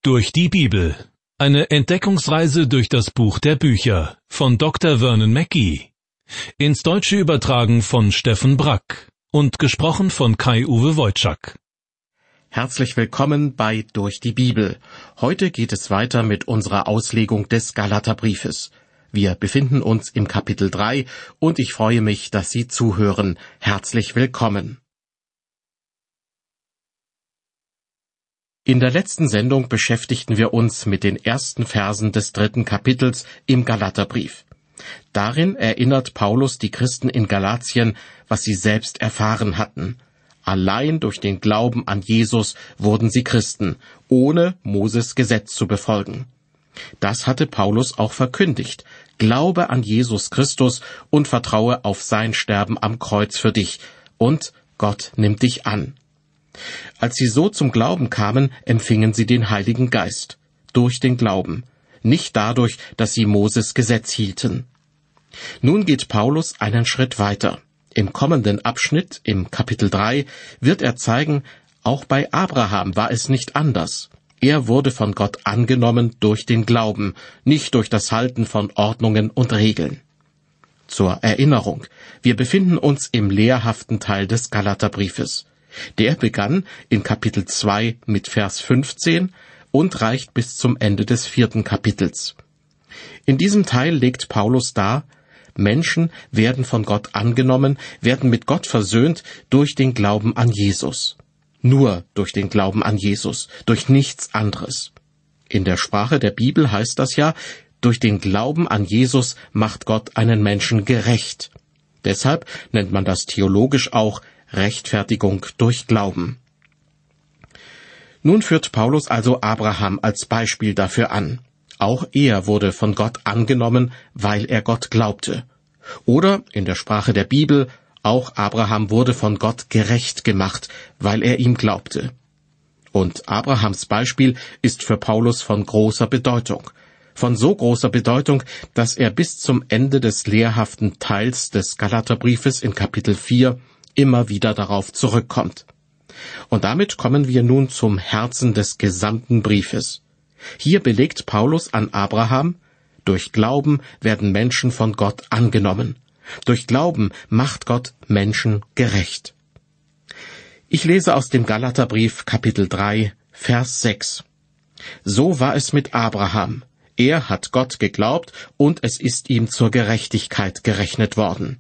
Durch die Bibel. Eine Entdeckungsreise durch das Buch der Bücher von Dr. Vernon Mackey. Ins Deutsche übertragen von Steffen Brack und gesprochen von Kai-Uwe Wojczak. Herzlich willkommen bei Durch die Bibel. Heute geht es weiter mit unserer Auslegung des Galaterbriefes. Wir befinden uns im Kapitel 3 und ich freue mich, dass Sie zuhören. Herzlich willkommen. In der letzten Sendung beschäftigten wir uns mit den ersten Versen des 3. Kapitels im Galaterbrief. Darin erinnert Paulus die Christen in Galatien, was sie selbst erfahren hatten. Allein durch den Glauben an Jesus wurden sie Christen, ohne Moses Gesetz zu befolgen. Das hatte Paulus auch verkündigt. Glaube an Jesus Christus und vertraue auf sein Sterben am Kreuz für dich, und Gott nimmt dich an. Als sie so zum Glauben kamen, empfingen sie den Heiligen Geist, durch den Glauben, nicht dadurch, dass sie Moses Gesetz hielten. Nun geht Paulus einen Schritt weiter. Im kommenden Abschnitt, im Kapitel 3, wird er zeigen, auch bei Abraham war es nicht anders. Er wurde von Gott angenommen durch den Glauben, nicht durch das Halten von Ordnungen und Regeln. Zur Erinnerung, wir befinden uns im lehrhaften Teil des Galaterbriefes. Der begann in Kapitel 2 mit Vers 15 und reicht bis zum Ende des 4. Kapitels. In diesem Teil legt Paulus dar, Menschen werden von Gott angenommen, werden mit Gott versöhnt durch den Glauben an Jesus. Nur durch den Glauben an Jesus, durch nichts anderes. In der Sprache der Bibel heißt das ja, durch den Glauben an Jesus macht Gott einen Menschen gerecht. Deshalb nennt man das theologisch auch Rechtfertigung durch Glauben. Nun führt Paulus also Abraham als Beispiel dafür an. Auch er wurde von Gott angenommen, weil er Gott glaubte. Oder in der Sprache der Bibel, auch Abraham wurde von Gott gerecht gemacht, weil er ihm glaubte. Und Abrahams Beispiel ist für Paulus von großer Bedeutung. Von so großer Bedeutung, dass er bis zum Ende des lehrhaften Teils des Galaterbriefes in Kapitel 4 immer wieder darauf zurückkommt. Und damit kommen wir nun zum Herzen des gesamten Briefes. Hier belegt Paulus an Abraham, durch Glauben werden Menschen von Gott angenommen. Durch Glauben macht Gott Menschen gerecht. Ich lese aus dem Galaterbrief Kapitel 3, Vers 6. So war es mit Abraham. Er hat Gott geglaubt und es ist ihm zur Gerechtigkeit gerechnet worden.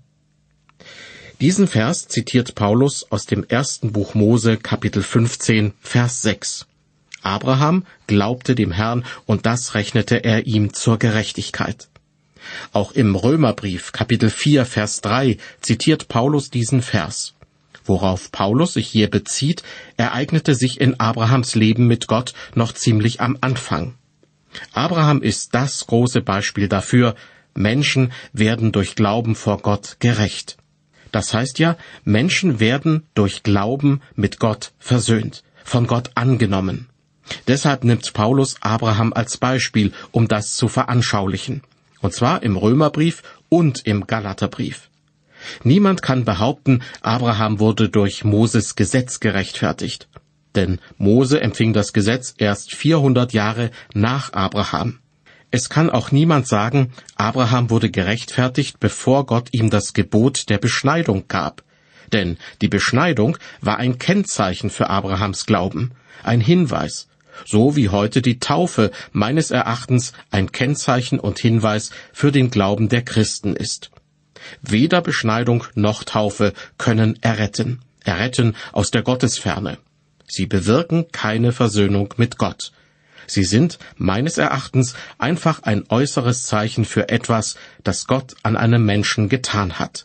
Diesen Vers zitiert Paulus aus dem 1. Buch Mose, Kapitel 15, Vers 6. Abraham glaubte dem Herrn, und das rechnete er ihm zur Gerechtigkeit. Auch im Römerbrief, Kapitel 4, Vers 3, zitiert Paulus diesen Vers. Worauf Paulus sich hier bezieht, ereignete sich in Abrahams Leben mit Gott noch ziemlich am Anfang. Abraham ist das große Beispiel dafür, Menschen werden durch Glauben vor Gott gerecht. Das heißt ja, Menschen werden durch Glauben mit Gott versöhnt, von Gott angenommen. Deshalb nimmt Paulus Abraham als Beispiel, um das zu veranschaulichen. Und zwar im Römerbrief und im Galaterbrief. Niemand kann behaupten, Abraham wurde durch Moses Gesetz gerechtfertigt. Denn Mose empfing das Gesetz erst 400 Jahre nach Abraham. Es kann auch niemand sagen, Abraham wurde gerechtfertigt, bevor Gott ihm das Gebot der Beschneidung gab. Denn die Beschneidung war ein Kennzeichen für Abrahams Glauben, ein Hinweis, so wie heute die Taufe meines Erachtens ein Kennzeichen und Hinweis für den Glauben der Christen ist. Weder Beschneidung noch Taufe können erretten aus der Gottesferne. Sie bewirken keine Versöhnung mit Gott. Sie sind, meines Erachtens, einfach ein äußeres Zeichen für etwas, das Gott an einem Menschen getan hat.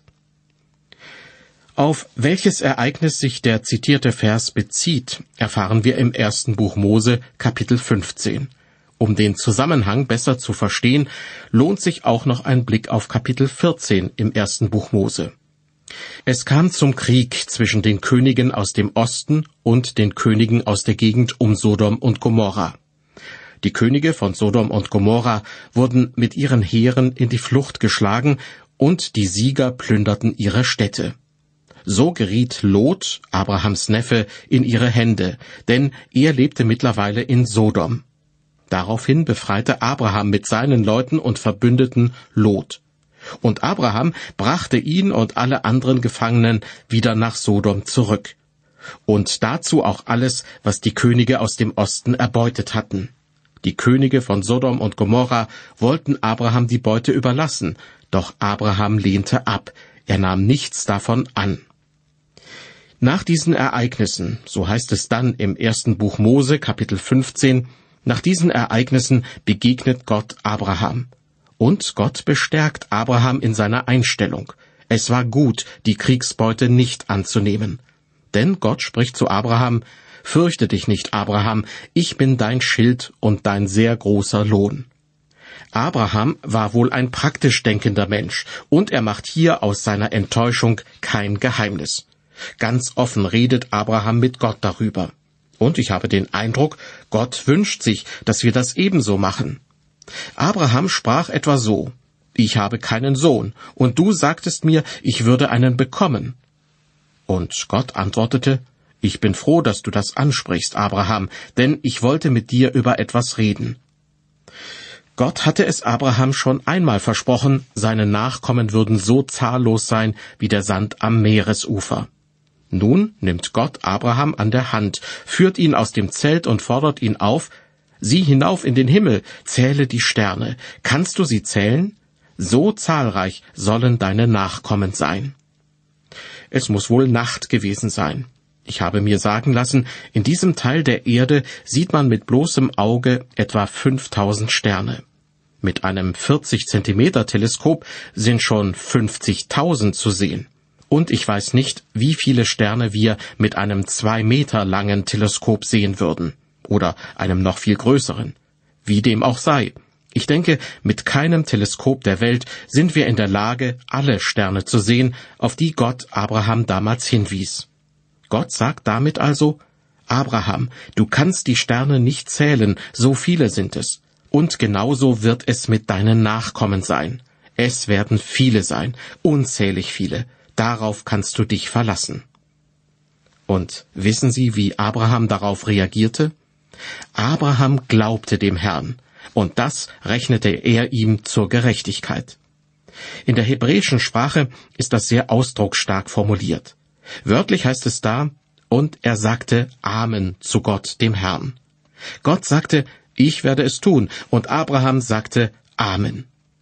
Auf welches Ereignis sich der zitierte Vers bezieht, erfahren wir im 1. Buch Mose, Kapitel 15. Um den Zusammenhang besser zu verstehen, lohnt sich auch noch ein Blick auf Kapitel 14 im 1. Buch Mose. Es kam zum Krieg zwischen den Königen aus dem Osten und den Königen aus der Gegend um Sodom und Gomorra. Die Könige von Sodom und Gomorra wurden mit ihren Heeren in die Flucht geschlagen und die Sieger plünderten ihre Städte. So geriet Lot, Abrahams Neffe, in ihre Hände, denn er lebte mittlerweile in Sodom. Daraufhin befreite Abraham mit seinen Leuten und Verbündeten Lot. Und Abraham brachte ihn und alle anderen Gefangenen wieder nach Sodom zurück. Und dazu auch alles, was die Könige aus dem Osten erbeutet hatten. Die Könige von Sodom und Gomorra wollten Abraham die Beute überlassen, doch Abraham lehnte ab, er nahm nichts davon an. Nach diesen Ereignissen, so heißt es dann im 1. Buch Mose, Kapitel 15, nach diesen Ereignissen begegnet Gott Abraham. Und Gott bestärkt Abraham in seiner Einstellung. Es war gut, die Kriegsbeute nicht anzunehmen. Denn Gott spricht zu Abraham: Fürchte dich nicht, Abraham, ich bin dein Schild und dein sehr großer Lohn. Abraham war wohl ein praktisch denkender Mensch, und er macht hier aus seiner Enttäuschung kein Geheimnis. Ganz offen redet Abraham mit Gott darüber. Und ich habe den Eindruck, Gott wünscht sich, dass wir das ebenso machen. Abraham sprach etwa so: Ich habe keinen Sohn, und du sagtest mir, ich würde einen bekommen. Und Gott antwortete: Ich bin froh, dass du das ansprichst, Abraham, denn ich wollte mit dir über etwas reden. Gott hatte es Abraham schon einmal versprochen, seine Nachkommen würden so zahllos sein wie der Sand am Meeresufer. Nun nimmt Gott Abraham an der Hand, führt ihn aus dem Zelt und fordert ihn auf: Sieh hinauf in den Himmel, zähle die Sterne. Kannst du sie zählen? So zahlreich sollen deine Nachkommen sein. Es muss wohl Nacht gewesen sein. Ich habe mir sagen lassen, in diesem Teil der Erde sieht man mit bloßem Auge etwa 5000 Sterne. Mit einem 40-Zentimeter-Teleskop sind schon 50.000 zu sehen. Und ich weiß nicht, wie viele Sterne wir mit einem 2 Meter langen Teleskop sehen würden. Oder einem noch viel größeren. Wie dem auch sei. Ich denke, mit keinem Teleskop der Welt sind wir in der Lage, alle Sterne zu sehen, auf die Gott Abraham damals hinwies. Gott sagt damit also: Abraham, du kannst die Sterne nicht zählen, so viele sind es. Und genauso wird es mit deinen Nachkommen sein. Es werden viele sein, unzählig viele. Darauf kannst du dich verlassen. Und wissen Sie, wie Abraham darauf reagierte? Abraham glaubte dem Herrn, und das rechnete er ihm zur Gerechtigkeit. In der hebräischen Sprache ist das sehr ausdrucksstark formuliert. Wörtlich heißt es da: Und er sagte Amen zu Gott, dem Herrn. Gott sagte: Ich werde es tun, und Abraham sagte Amen.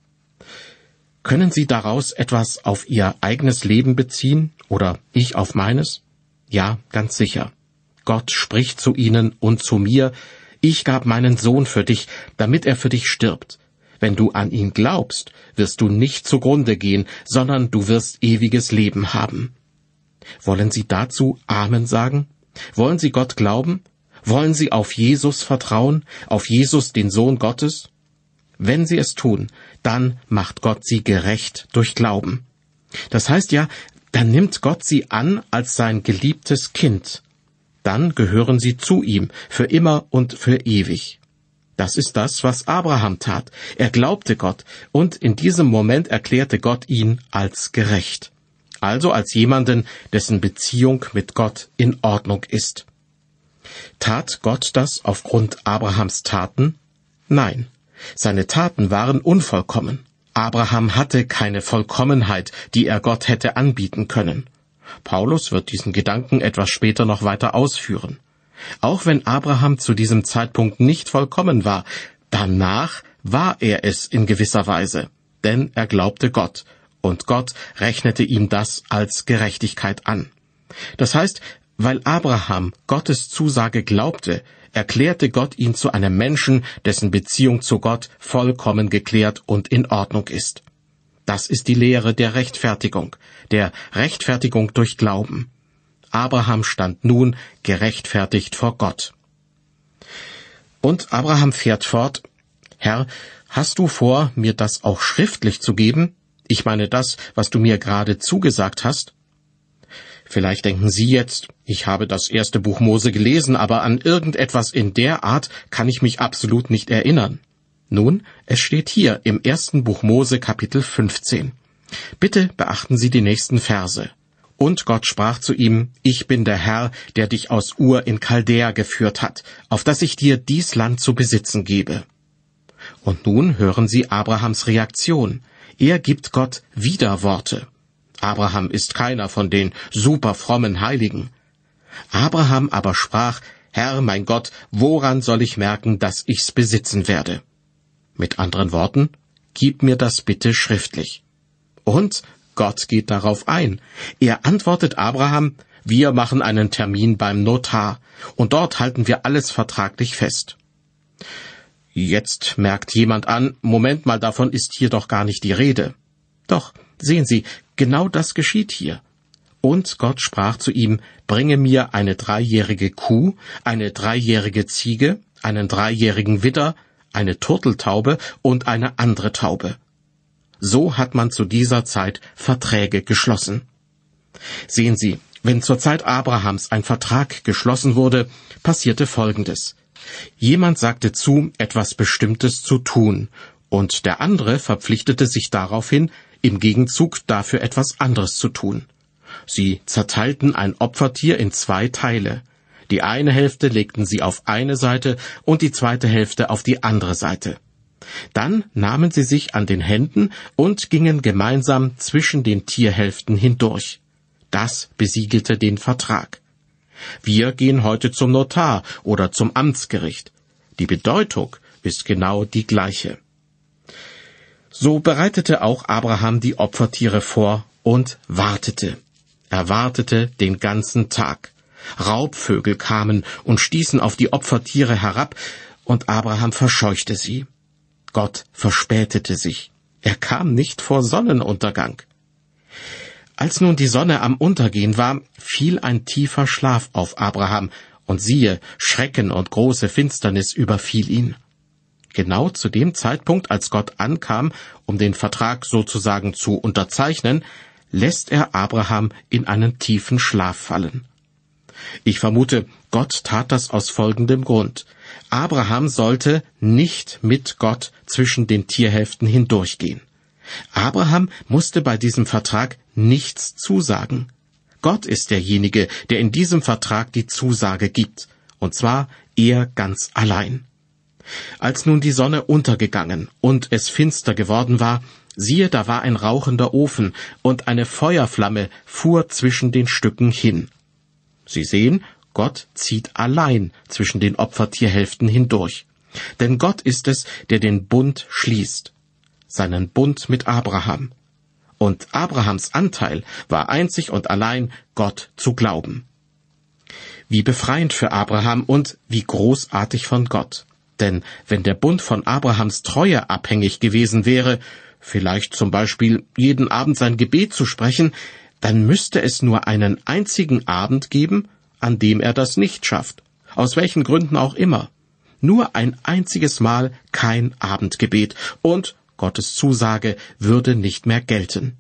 Können Sie daraus etwas auf Ihr eigenes Leben beziehen, oder ich auf meines? Ja, ganz sicher. Gott spricht zu Ihnen und zu mir: Ich gab meinen Sohn für dich, damit er für dich stirbt. Wenn du an ihn glaubst, wirst du nicht zugrunde gehen, sondern du wirst ewiges Leben haben. Wollen Sie dazu Amen sagen? Wollen Sie Gott glauben? Wollen Sie auf Jesus vertrauen, auf Jesus, den Sohn Gottes? Wenn Sie es tun, dann macht Gott Sie gerecht durch Glauben. Das heißt ja, dann nimmt Gott Sie an als sein geliebtes Kind. Dann gehören Sie zu ihm, für immer und für ewig. Das ist das, was Abraham tat. Er glaubte Gott, und in diesem Moment erklärte Gott ihn als gerecht. Also als jemanden, dessen Beziehung mit Gott in Ordnung ist. Tat Gott das aufgrund Abrahams Taten? Nein, seine Taten waren unvollkommen. Abraham hatte keine Vollkommenheit, die er Gott hätte anbieten können. Paulus wird diesen Gedanken etwas später noch weiter ausführen. Auch wenn Abraham zu diesem Zeitpunkt nicht vollkommen war, danach war er es in gewisser Weise, denn er glaubte Gott, und Gott rechnete ihm das als Gerechtigkeit an. Das heißt, weil Abraham Gottes Zusage glaubte, erklärte Gott ihn zu einem Menschen, dessen Beziehung zu Gott vollkommen geklärt und in Ordnung ist. Das ist die Lehre der Rechtfertigung durch Glauben. Abraham stand nun gerechtfertigt vor Gott. Und Abraham fährt fort: Herr, hast du vor, mir das auch schriftlich zu geben? Ich meine das, was du mir gerade zugesagt hast? Vielleicht denken Sie jetzt, ich habe das 1. Buch Mose gelesen, aber an irgendetwas in der Art kann ich mich absolut nicht erinnern. Nun, es steht hier im 1. Buch Mose, Kapitel 15. Bitte beachten Sie die nächsten Verse. Und Gott sprach zu ihm, ich bin der Herr, der dich aus Ur in Chaldäa geführt hat, auf dass ich dir dies Land zu besitzen gebe. Und nun hören Sie Abrahams Reaktion. Er gibt Gott Widerworte. Abraham ist keiner von den superfrommen Heiligen. Abraham aber sprach, Herr, mein Gott, woran soll ich merken, dass ich's besitzen werde? Mit anderen Worten, gib mir das bitte schriftlich. Und Gott geht darauf ein. Er antwortet Abraham, wir machen einen Termin beim Notar, und dort halten wir alles vertraglich fest. Jetzt merkt jemand an, Moment mal, davon ist hier doch gar nicht die Rede. Doch, sehen Sie, genau das geschieht hier. Und Gott sprach zu ihm, bringe mir eine 3-jährige Kuh, eine 3-jährige Ziege, einen 3-jährigen Widder, eine Turteltaube und eine andere Taube. So hat man zu dieser Zeit Verträge geschlossen. Sehen Sie, wenn zur Zeit Abrahams ein Vertrag geschlossen wurde, passierte Folgendes. Jemand sagte zu, etwas Bestimmtes zu tun, und der andere verpflichtete sich daraufhin, im Gegenzug dafür etwas anderes zu tun. Sie zerteilten ein Opfertier in 2 Teile. Die eine Hälfte legten sie auf eine Seite und die zweite Hälfte auf die andere Seite. Dann nahmen sie sich an den Händen und gingen gemeinsam zwischen den Tierhälften hindurch. Das besiegelte den Vertrag. Wir gehen heute zum Notar oder zum Amtsgericht. Die Bedeutung ist genau die gleiche. So bereitete auch Abraham die Opfertiere vor und wartete. Er wartete den ganzen Tag. Raubvögel kamen und stießen auf die Opfertiere herab, und Abraham verscheuchte sie. Gott verspätete sich. Er kam nicht vor Sonnenuntergang. Als nun die Sonne am Untergehen war, fiel ein tiefer Schlaf auf Abraham, und siehe, Schrecken und große Finsternis überfiel ihn. Genau zu dem Zeitpunkt, als Gott ankam, um den Vertrag sozusagen zu unterzeichnen, lässt er Abraham in einen tiefen Schlaf fallen. Ich vermute, Gott tat das aus folgendem Grund. Abraham sollte nicht mit Gott zwischen den Tierhälften hindurchgehen. Abraham musste bei diesem Vertrag nichts zusagen. Gott ist derjenige, der in diesem Vertrag die Zusage gibt, und zwar er ganz allein. Als nun die Sonne untergegangen und es finster geworden war, siehe, da war ein rauchender Ofen, und eine Feuerflamme fuhr zwischen den Stücken hin. Sie sehen, Gott zieht allein zwischen den Opfertierhälften hindurch. Denn Gott ist es, der den Bund schließt. Seinen Bund mit Abraham. Und Abrahams Anteil war einzig und allein, Gott zu glauben. Wie befreiend für Abraham und wie großartig von Gott. Denn wenn der Bund von Abrahams Treue abhängig gewesen wäre, vielleicht zum Beispiel jeden Abend sein Gebet zu sprechen, dann müsste es nur einen einzigen Abend geben, an dem er das nicht schafft. Aus welchen Gründen auch immer. Nur ein einziges Mal kein Abendgebet und Gottes Zusage würde nicht mehr gelten.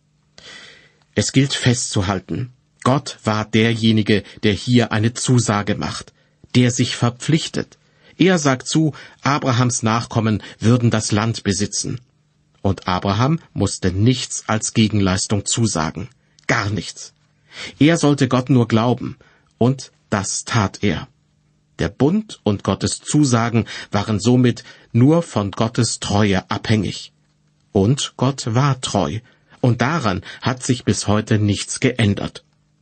Es gilt festzuhalten, Gott war derjenige, der hier eine Zusage macht, der sich verpflichtet. Er sagt zu, Abrahams Nachkommen würden das Land besitzen. Und Abraham musste nichts als Gegenleistung zusagen. Gar nichts. Er sollte Gott nur glauben, und das tat er. Der Bund und Gottes Zusagen waren somit nur von Gottes Treue abhängig. Und Gott war treu, und daran hat sich bis heute nichts geändert.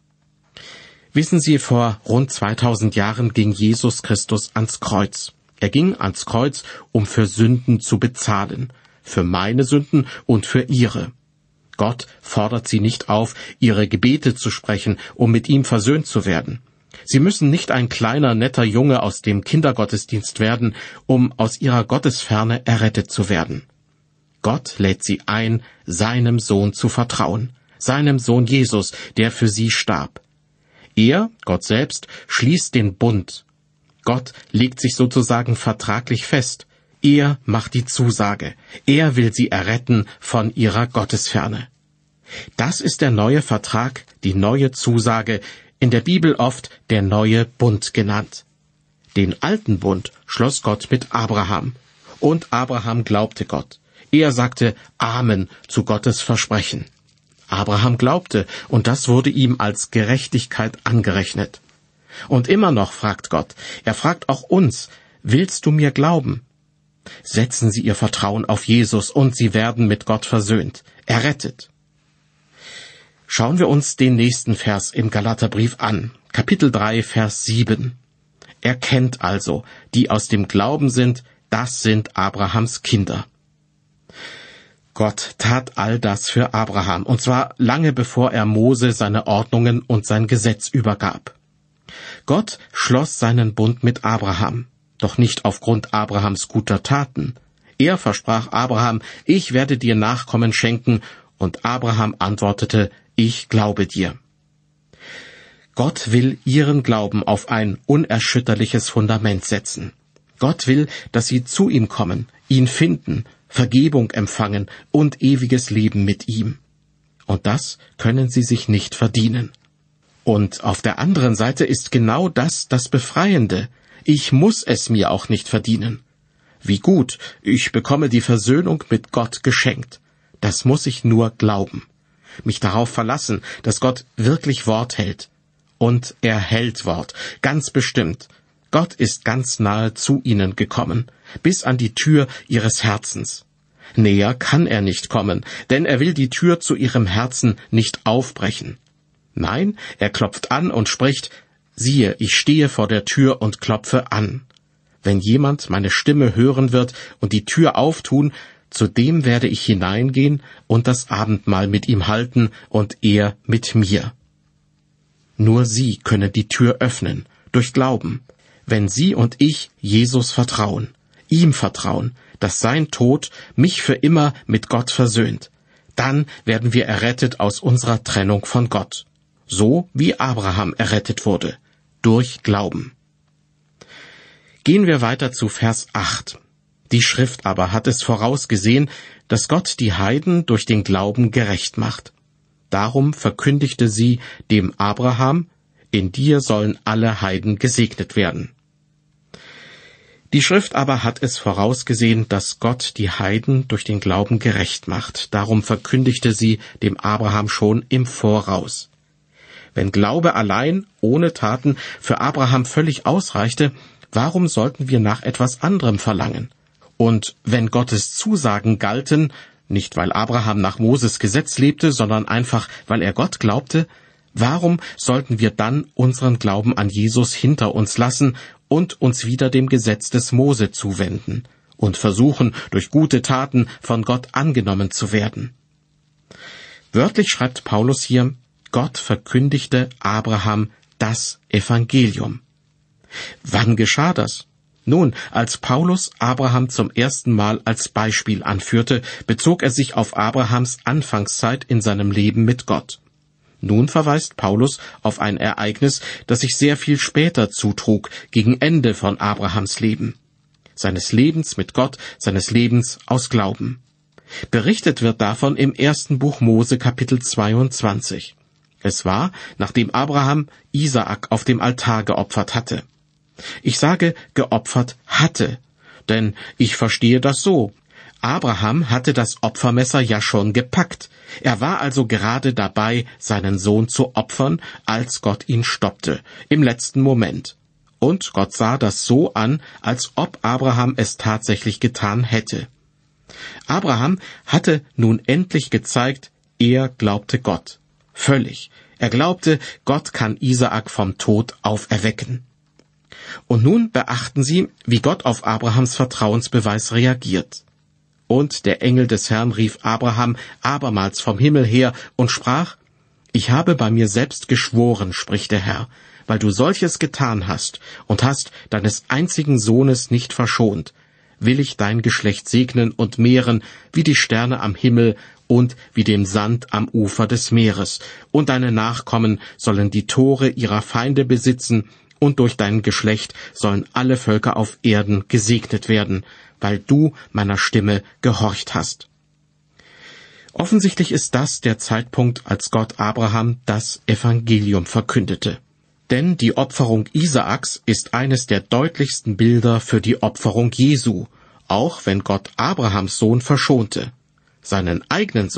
Wissen Sie, vor rund 2000 Jahren ging Jesus Christus ans Kreuz. Er ging ans Kreuz, um für Sünden zu bezahlen, für meine Sünden und für Ihre. Gott fordert Sie nicht auf, Ihre Gebete zu sprechen, um mit ihm versöhnt zu werden. Sie müssen nicht ein kleiner, netter Junge aus dem Kindergottesdienst werden, um aus Ihrer Gottesferne errettet zu werden. Gott lädt Sie ein, seinem Sohn zu vertrauen, seinem Sohn Jesus, der für Sie starb. Er, Gott selbst, schließt den Bund. Gott legt sich sozusagen vertraglich fest. Er macht die Zusage. Er will Sie erretten von Ihrer Gottesferne. Das ist der neue Vertrag, die neue Zusage, in der Bibel oft der neue Bund genannt. Den alten Bund schloss Gott mit Abraham. Und Abraham glaubte Gott. Er sagte Amen zu Gottes Versprechen. Abraham glaubte, und das wurde ihm als Gerechtigkeit angerechnet. Und immer noch fragt Gott, er fragt auch uns, willst du mir glauben? Setzen Sie Ihr Vertrauen auf Jesus und Sie werden mit Gott versöhnt, errettet. Schauen wir uns den nächsten Vers im Galaterbrief an, Kapitel 3, Vers 7. Erkennt also, die aus dem Glauben sind, das sind Abrahams Kinder. Gott tat all das für Abraham, und zwar lange bevor er Mose seine Ordnungen und sein Gesetz übergab. Gott schloss seinen Bund mit Abraham, doch nicht aufgrund Abrahams guter Taten. Er versprach Abraham, ich werde dir Nachkommen schenken, und Abraham antwortete, ich glaube dir. Gott will ihren Glauben auf ein unerschütterliches Fundament setzen. Gott will, dass sie zu ihm kommen, ihn finden, Vergebung empfangen und ewiges Leben mit ihm. Und das können sie sich nicht verdienen. Und auf der anderen Seite ist genau das Befreiende. Ich muss es mir auch nicht verdienen. Wie gut, ich bekomme die Versöhnung mit Gott geschenkt. Das muss ich nur glauben. Mich darauf verlassen, dass Gott wirklich Wort hält. Und er hält Wort, ganz bestimmt. Gott ist ganz nahe zu ihnen gekommen, bis an die Tür ihres Herzens. Näher kann er nicht kommen, denn er will die Tür zu ihrem Herzen nicht aufbrechen. Nein, er klopft an und spricht, siehe, ich stehe vor der Tür und klopfe an. Wenn jemand meine Stimme hören wird und die Tür auftun, zu dem werde ich hineingehen und das Abendmahl mit ihm halten und er mit mir. Nur Sie können die Tür öffnen, durch Glauben, wenn Sie und ich Jesus vertrauen, ihm vertrauen, dass sein Tod mich für immer mit Gott versöhnt. Dann werden wir errettet aus unserer Trennung von Gott, so wie Abraham errettet wurde, durch Glauben. Gehen wir weiter zu Vers 8. Die Schrift aber hat es vorausgesehen, dass Gott die Heiden durch den Glauben gerecht macht. Darum verkündigte sie dem Abraham, in dir sollen alle Heiden gesegnet werden. Die Schrift aber hat es vorausgesehen, dass Gott die Heiden durch den Glauben gerecht macht. Darum verkündigte sie dem Abraham schon im Voraus. Wenn Glaube allein, ohne Taten, für Abraham völlig ausreichte, warum sollten wir nach etwas anderem verlangen? Und wenn Gottes Zusagen galten, nicht weil Abraham nach Moses Gesetz lebte, sondern einfach, weil er Gott glaubte, warum sollten wir dann unseren Glauben an Jesus hinter uns lassen und uns wieder dem Gesetz des Mose zuwenden und versuchen, durch gute Taten von Gott angenommen zu werden? Wörtlich schreibt Paulus hier, Gott verkündigte Abraham das Evangelium. Wann geschah das? Nun, als Paulus Abraham zum ersten Mal als Beispiel anführte, bezog er sich auf Abrahams Anfangszeit in seinem Leben mit Gott. Nun verweist Paulus auf ein Ereignis, das sich sehr viel später zutrug, gegen Ende von Abrahams Leben. Seines Lebens mit Gott, seines Lebens aus Glauben. Berichtet wird davon im 1. Buch Mose, Kapitel 22. Es war, nachdem Abraham Isaak auf dem Altar geopfert hatte. Ich sage, geopfert hatte, denn ich verstehe das so. Abraham hatte das Opfermesser ja schon gepackt. Er war also gerade dabei, seinen Sohn zu opfern, als Gott ihn stoppte, im letzten Moment. Und Gott sah das so an, als ob Abraham es tatsächlich getan hätte. Abraham hatte nun endlich gezeigt, er glaubte Gott. Völlig. Er glaubte, Gott kann Isaak vom Tod auferwecken. Und nun beachten Sie, wie Gott auf Abrahams Vertrauensbeweis reagiert. Und der Engel des Herrn rief Abraham abermals vom Himmel her und sprach, ich habe bei mir selbst geschworen, spricht der Herr, weil du solches getan hast und hast deines einzigen Sohnes nicht verschont, will ich dein Geschlecht segnen und mehren, wie die Sterne am Himmel und wie den Sand am Ufer des Meeres, und deine Nachkommen sollen die Tore ihrer Feinde besitzen, und durch dein Geschlecht sollen alle Völker auf Erden gesegnet werden, weil du meiner Stimme gehorcht hast. Offensichtlich ist das der Zeitpunkt, als Gott Abraham das Evangelium verkündete. Denn die Opferung Isaaks ist eines der deutlichsten Bilder für die Opferung Jesu, auch wenn Gott Abrahams Sohn verschonte. Seinen eigenen Sohn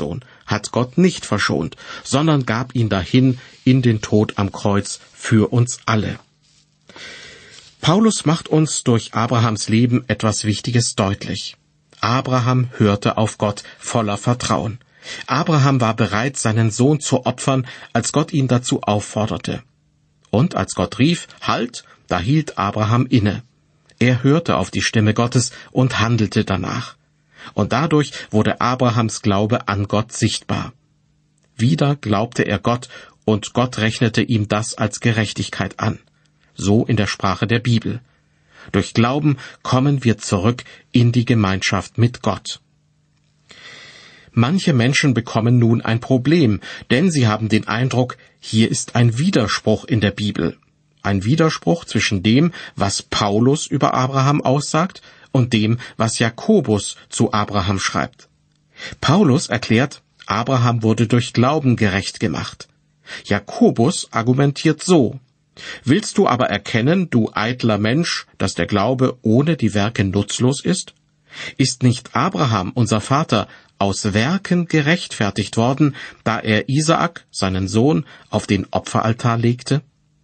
hat Gott nicht verschont, sondern gab ihn dahin in den Tod am Kreuz für uns alle. Paulus macht uns durch Abrahams Leben etwas Wichtiges deutlich. Abraham hörte auf Gott voller Vertrauen. Abraham war bereit, seinen Sohn zu opfern, als Gott ihn dazu aufforderte. Und als Gott rief, halt, da hielt Abraham inne. Er hörte auf die Stimme Gottes und handelte danach. Und dadurch wurde Abrahams Glaube an Gott sichtbar. Wieder glaubte er Gott, und Gott rechnete ihm das als Gerechtigkeit an. So in der Sprache der Bibel. Durch Glauben kommen wir zurück in die Gemeinschaft mit Gott. Manche Menschen bekommen nun ein Problem, denn sie haben den Eindruck, hier ist ein Widerspruch in der Bibel. Ein Widerspruch zwischen dem, was Paulus über Abraham aussagt, und dem, was Jakobus zu Abraham schreibt. Paulus erklärt, Abraham wurde durch Glauben gerecht gemacht. Jakobus argumentiert so: Willst du aber erkennen, du eitler Mensch, dass der Glaube ohne die Werke nutzlos ist? Ist nicht Abraham, unser Vater, aus Werken gerechtfertigt worden, da er Isaak, seinen Sohn, auf den Opferaltar legte?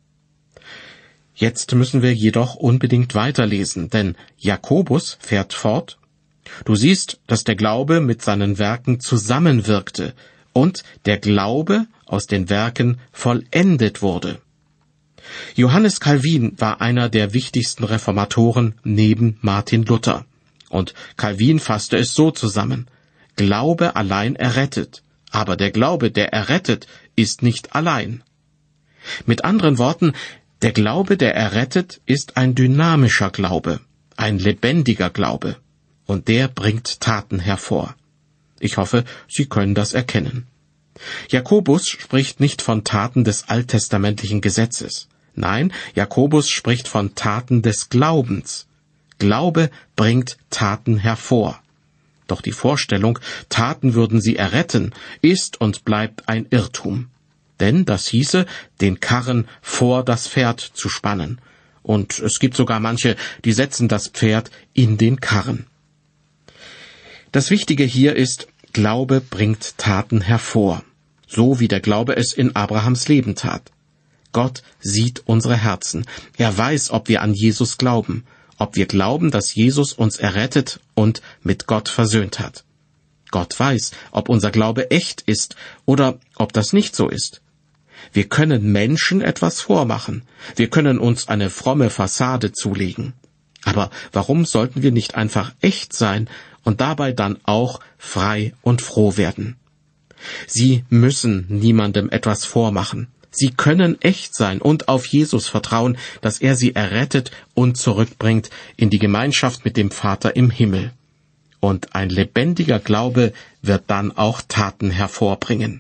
Jetzt müssen wir jedoch unbedingt weiterlesen, denn Jakobus fährt fort: Du siehst, dass der Glaube mit seinen Werken zusammenwirkte und der Glaube aus den Werken vollendet wurde. Johannes Calvin war einer der wichtigsten Reformatoren neben Martin Luther. Und Calvin fasste es so zusammen: Glaube allein errettet, aber der Glaube, der errettet, ist nicht allein. Mit anderen Worten, der Glaube, der errettet, ist ein dynamischer Glaube, ein lebendiger Glaube, und der bringt Taten hervor. Ich hoffe, Sie können das erkennen. Jakobus spricht nicht von Taten des alttestamentlichen Gesetzes. Nein, Jakobus spricht von Taten des Glaubens. Glaube bringt Taten hervor. Doch die Vorstellung, Taten würden sie erretten, ist und bleibt ein Irrtum. Denn das hieße, den Karren vor das Pferd zu spannen. Und es gibt sogar manche, die setzen das Pferd in den Karren. Das Wichtige hier ist, Glaube bringt Taten hervor, so wie der Glaube es in Abrahams Leben tat. Gott sieht unsere Herzen. Er weiß, ob wir an Jesus glauben, ob wir glauben, dass Jesus uns errettet und mit Gott versöhnt hat. Gott weiß, ob unser Glaube echt ist oder ob das nicht so ist. Wir können Menschen etwas vormachen. Wir können uns eine fromme Fassade zulegen. Aber warum sollten wir nicht einfach echt sein und dabei dann auch frei und froh werden? Sie müssen niemandem etwas vormachen. Sie können echt sein und auf Jesus vertrauen, dass er sie errettet und zurückbringt in die Gemeinschaft mit dem Vater im Himmel. Und ein lebendiger Glaube wird dann auch Taten hervorbringen.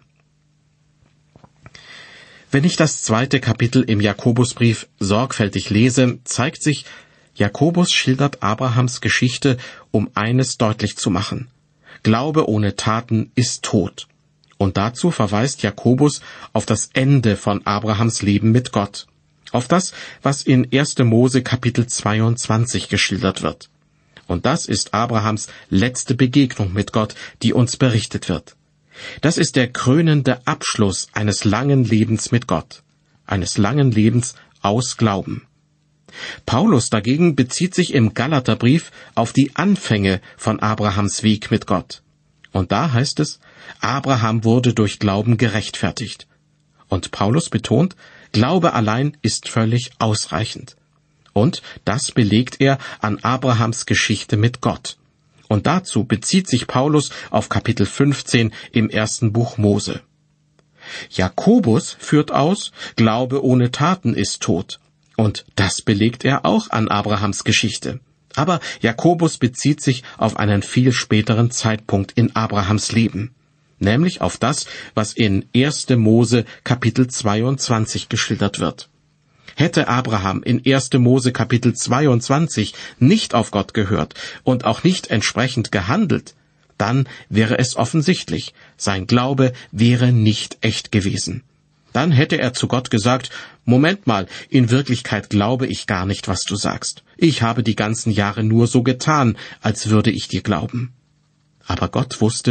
Wenn ich das 2. Kapitel im Jakobusbrief sorgfältig lese, zeigt sich, Jakobus schildert Abrahams Geschichte, um eines deutlich zu machen: Glaube ohne Taten ist tot. Und dazu verweist Jakobus auf das Ende von Abrahams Leben mit Gott, auf das, was in 1. Mose Kapitel 22 geschildert wird. Und das ist Abrahams letzte Begegnung mit Gott, die uns berichtet wird. Das ist der krönende Abschluss eines langen Lebens mit Gott, eines langen Lebens aus Glauben. Paulus dagegen bezieht sich im Galaterbrief auf die Anfänge von Abrahams Weg mit Gott. Und da heißt es, Abraham wurde durch Glauben gerechtfertigt. Und Paulus betont, Glaube allein ist völlig ausreichend. Und das belegt er an Abrahams Geschichte mit Gott. Und dazu bezieht sich Paulus auf Kapitel 15 im 1. Buch Mose. Jakobus führt aus, Glaube ohne Taten ist tot. Und das belegt er auch an Abrahams Geschichte. Aber Jakobus bezieht sich auf einen viel späteren Zeitpunkt in Abrahams Leben, nämlich auf das, was in 1. Mose Kapitel 22 geschildert wird. Hätte Abraham in 1. Mose Kapitel 22 nicht auf Gott gehört und auch nicht entsprechend gehandelt, dann wäre es offensichtlich, sein Glaube wäre nicht echt gewesen. Dann hätte er zu Gott gesagt, Moment mal, in Wirklichkeit glaube ich gar nicht, was du sagst. Ich habe die ganzen Jahre nur so getan, als würde ich dir glauben. Aber Gott wusste,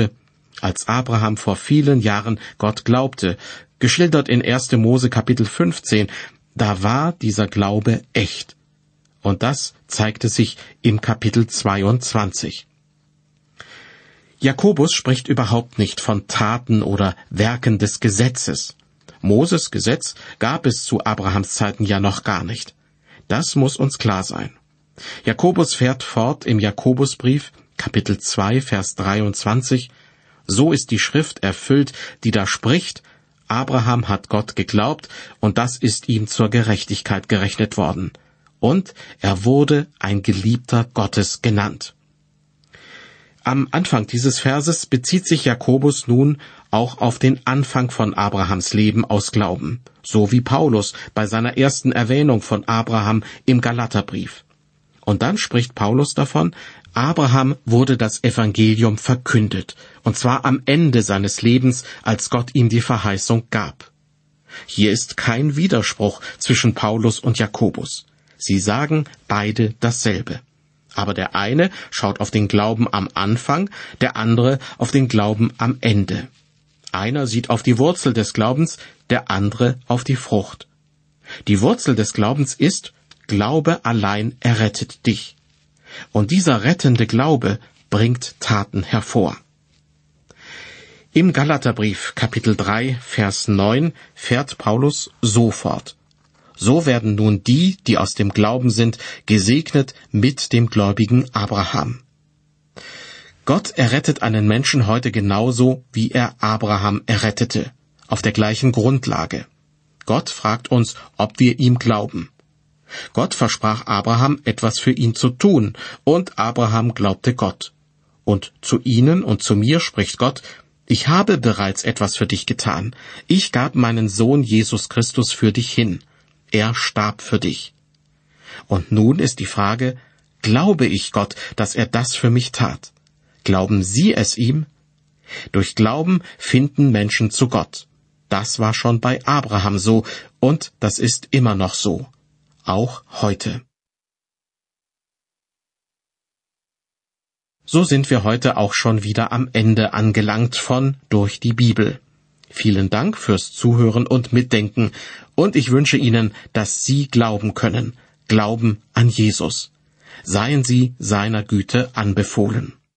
Als Abraham vor vielen Jahren Gott glaubte, geschildert in 1. Mose Kapitel 15, da war dieser Glaube echt. Und das zeigte sich im Kapitel 22. Jakobus spricht überhaupt nicht von Taten oder Werken des Gesetzes. Moses Gesetz gab es zu Abrahams Zeiten ja noch gar nicht. Das muss uns klar sein. Jakobus fährt fort im Jakobusbrief, Kapitel 2, Vers 23, so ist die Schrift erfüllt, die da spricht, Abraham hat Gott geglaubt, und das ist ihm zur Gerechtigkeit gerechnet worden. Und er wurde ein Geliebter Gottes genannt. Am Anfang dieses Verses bezieht sich Jakobus nun auch auf den Anfang von Abrahams Leben aus Glauben, so wie Paulus bei seiner ersten Erwähnung von Abraham im Galaterbrief. Und dann spricht Paulus davon, Abraham wurde das Evangelium verkündet, und zwar am Ende seines Lebens, als Gott ihm die Verheißung gab. Hier ist kein Widerspruch zwischen Paulus und Jakobus. Sie sagen beide dasselbe. Aber der eine schaut auf den Glauben am Anfang, der andere auf den Glauben am Ende. Einer sieht auf die Wurzel des Glaubens, der andere auf die Frucht. Die Wurzel des Glaubens ist, Glaube allein errettet dich. Und dieser rettende Glaube bringt Taten hervor. Im Galaterbrief Kapitel 3, Vers 9 fährt Paulus so fort. So werden nun die, die aus dem Glauben sind, gesegnet mit dem gläubigen Abraham. Gott errettet einen Menschen heute genauso, wie er Abraham errettete, auf der gleichen Grundlage. Gott fragt uns, ob wir ihm glauben. Gott versprach Abraham, etwas für ihn zu tun, und Abraham glaubte Gott. Und zu ihnen und zu mir spricht Gott, ich habe bereits etwas für dich getan. Ich gab meinen Sohn Jesus Christus für dich hin. Er starb für dich. Und nun ist die Frage, glaube ich Gott, dass er das für mich tat? Glauben Sie es ihm? Durch Glauben finden Menschen zu Gott. Das war schon bei Abraham so, und das ist immer noch so. Auch heute. So sind wir heute auch schon wieder am Ende angelangt von Durch die Bibel. Vielen Dank fürs Zuhören und Mitdenken, und ich wünsche Ihnen, dass Sie glauben können, glauben an Jesus. Seien Sie seiner Güte anbefohlen.